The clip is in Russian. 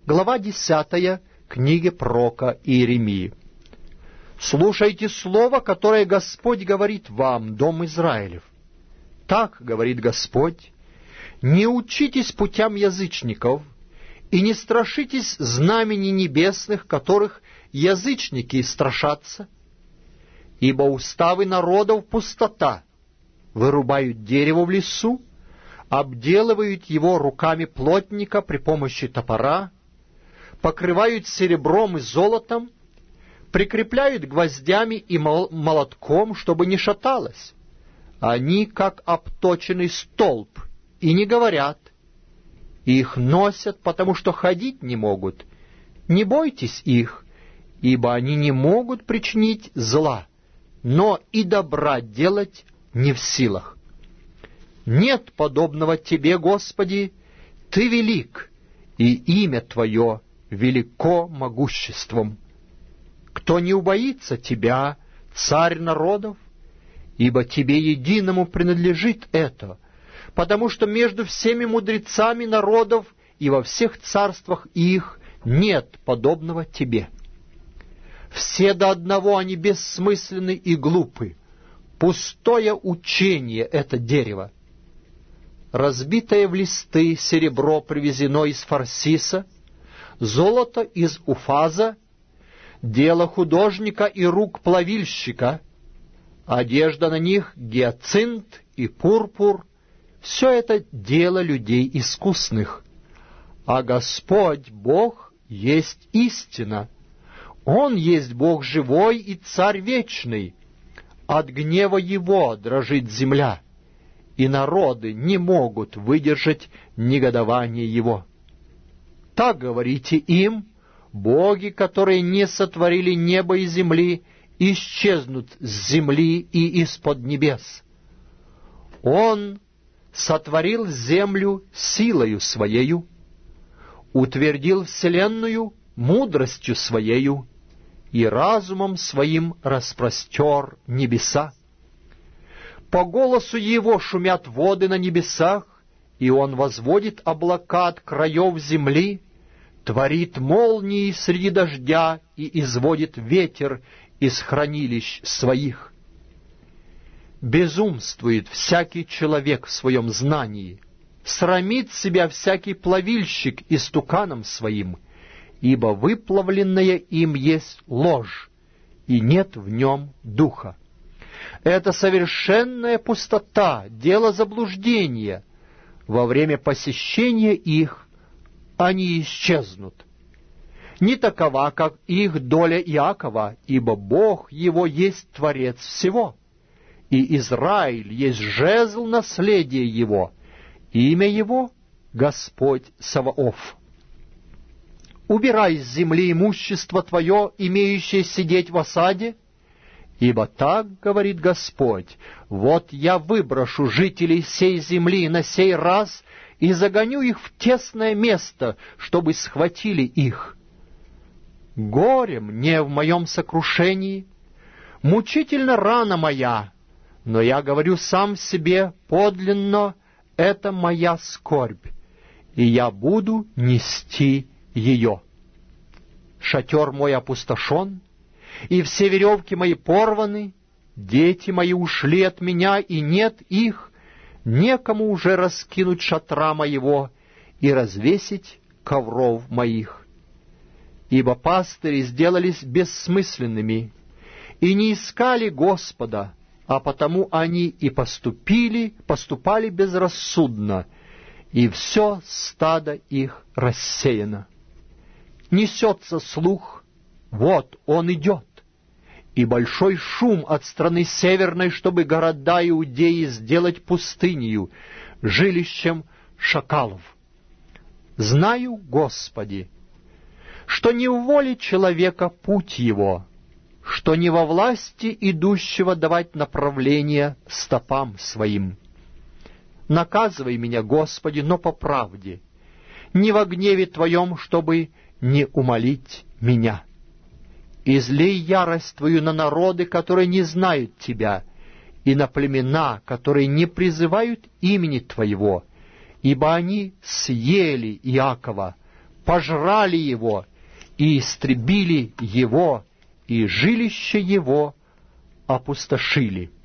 Глава 10 книги пророка Иеремии. «Слушайте слово, которое Господь говорит вам, дом Израилев. Так говорит Господь: не учитесь путям язычников, и не страшитесь знамений небесных, которых язычники страшатся. Ибо уставы народов пустота, вырубают дерево в лесу, обделывают его руками плотника при помощи топора, покрывают серебром и золотом, прикрепляют гвоздями и молотком, чтобы не шаталось. Они, как обточенный столб, и не говорят. Их носят, потому что ходить не могут. Не бойтесь их, ибо они не могут причинить зла, но и добра делать не в силах. Нет подобного Тебе, Господи, Ты велик, и имя Твое велико могуществом. Кто не убоится Тебя, Царь народов? Ибо Тебе единому принадлежит это, потому что между всеми мудрецами народов и во всех царствах их нет подобного Тебе. Все до одного они бессмысленны и глупы, пустое учение это дерево. Разбитое в листы серебро привезено из Фарсиса, золото из Уфаза, дело художника и рук плавильщика, одежда на них гиацинт и пурпур, все это дело людей искусных. А Господь Бог есть истина, Он есть Бог живой и Царь вечный. От гнева Его дрожит земля, и народы не могут выдержать негодование Его. Так говорите им: боги, которые не сотворили небо и земли, исчезнут с земли и из-под небес. Он сотворил землю силою Своею, утвердил вселенную мудростью Своею и разумом Своим распростер небеса. По голосу Его шумят воды на небесах, и Он возводит облака от краев земли, творит молнии среди дождя и изводит ветер из хранилищ Своих. Безумствует всякий человек в своем знании, срамит себя всякий плавильщик истуканом своим, ибо выплавленное им есть ложь, и нет в нем духа. Это совершенная пустота, дело заблуждения. Во время посещения их они исчезнут. Не такова, как их доля Иакова, ибо Бог его есть Творец всего, и Израиль есть жезл наследия его, имя его — Господь Саваоф. Убирай с земли имущество твое, имеющее сидеть в осаде, ибо так говорит Господь: вот я выброшу жителей сей земли на сей раз и загоню их в тесное место, чтобы схватили их. Горе мне в моем сокрушении, мучительно рана моя, но я говорю сам себе подлинно: это моя скорбь, и я буду нести ее. Шатер мой опустошен, и все веревки мои порваны, дети мои ушли от меня, и нет их, некому уже раскинуть шатра моего и развесить ковров моих. Ибо пастыри сделались бессмысленными, и не искали Господа, а потому они и поступали безрассудно, и все стадо их рассеяно. Несется слух: вот он идет, и большой шум от страны северной, чтобы города Иудеи сделать пустынею, жилищем шакалов. Знаю, Господи, что не в воле человека путь его, что не во власти идущего давать направление стопам своим. Наказывай меня, Господи, но по правде, не во гневе Твоем, чтобы не умолить меня. Излей ярость Твою на народы, которые не знают Тебя, и на племена, которые не призывают имени Твоего, ибо они съели Иакова, пожрали его и истребили его, и жилище его опустошили.